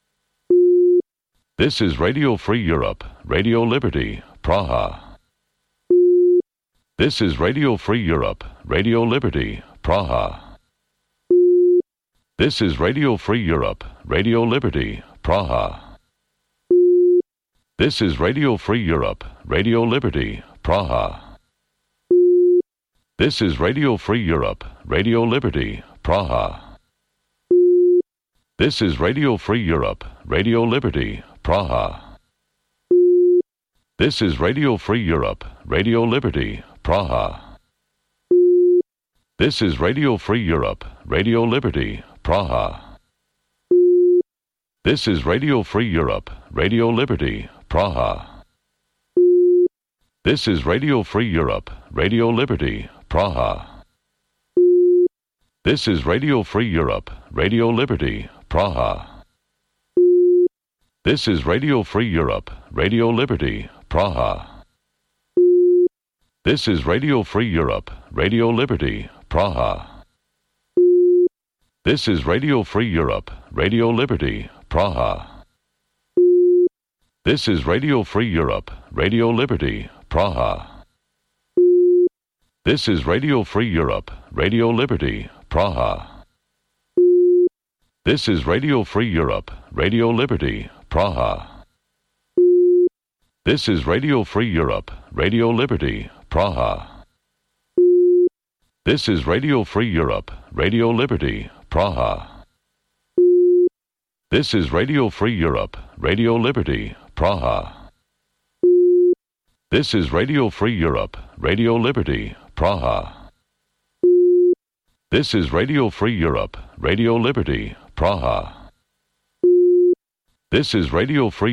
[SPEAKER 1] This is Radio Free Europe, Radio Liberty, Praha. This is Radio Free Europe, Radio Liberty, Praha. This is Radio Free Europe, Radio Liberty, Praha. This is Radio Free Europe, Radio Liberty, Praha. This is Radio Free Europe, Radio Liberty, Praha. This is Radio Free Europe, Radio Liberty, Praha. This is Radio Free Europe, Radio Liberty, Praha. This is Radio Free Europe, Radio Liberty, Praha. This is Radio Free Europe, Radio Liberty, Praha. This is Radio Free Europe, Radio Liberty, Praha. This is Radio Free Europe, Radio Liberty, Praha. This is Radio Free Europe, Radio Liberty, Praha. This is Radio Free Europe, Radio Liberty, Praha. This is Radio Free Europe, Radio Liberty, Praha. This is Radio Free Europe, Radio Liberty, Praha. This is Radio Free Europe, Radio Liberty, Praha. This is Radio Free Europe, Radio Liberty, Praha. This is Radio Free Europe, Radio Liberty, Praha. This is Radio Free Europe, Radio Liberty, Praha. This is Radio Free Europe, Radio Liberty, Praha. This is Radio Free Europe, Radio Liberty, Praha. This is Radio Free Europe, Radio Liberty, Praha. This is Radio Free